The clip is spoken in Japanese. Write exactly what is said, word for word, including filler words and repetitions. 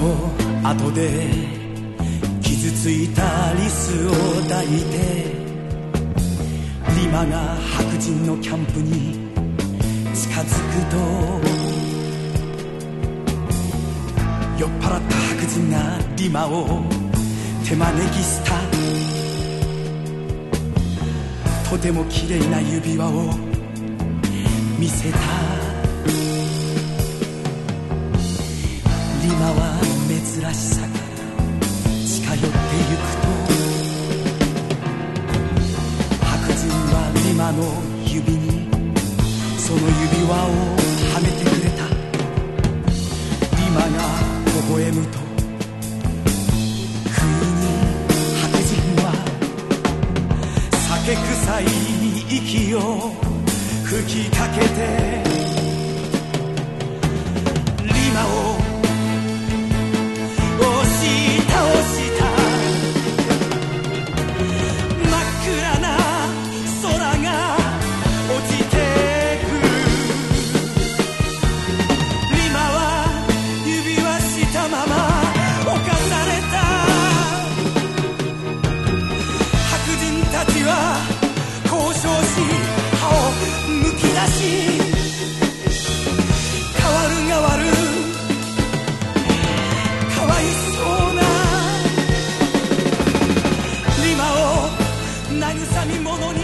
の後で傷ついたリスを抱いて、リマが白人のキャンプに近づくと、酔っ払った白人がリマを手招きした。とても綺麗な指輪を見せた。リマは珍しさから近寄ってゆくと、白人はリマの指にその指輪をはめてくれた。リマが微笑むと、不意に白人は酒臭い息を吹きかけて、リマを交渉し歯をむき出し、変わる変わるかわいそうなリマを慰み者に